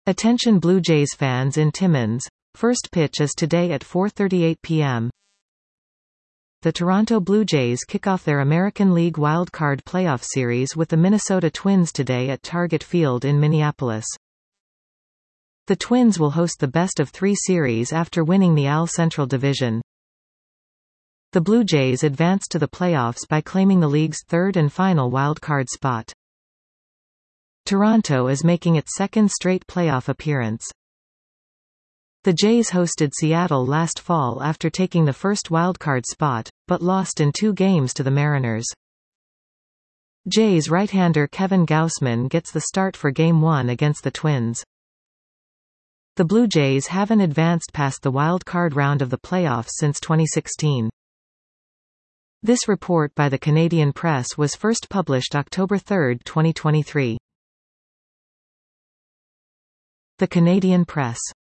Attention Blue Jays fans in Timmins. First pitch is today at 4:38 p.m. The Toronto Blue Jays kick off their American League Wild Card Playoff Series with the Minnesota Twins today at Target Field in Minneapolis. The Twins will host the best-of-3 series after winning the AL Central Division. The Blue Jays advance to the playoffs by claiming the league's third and final wildcard spot. Toronto is making its second straight playoff appearance. The Jays hosted Seattle last fall after taking the first wildcard spot, but lost in 2 games to the Mariners. Jays right-hander Kevin Gausman gets the start for Game 1 against the Twins. The Blue Jays haven't advanced past the wild-card round of the playoffs since 2016. This report by the Canadian Press was first published October 3, 2023. The Canadian Press.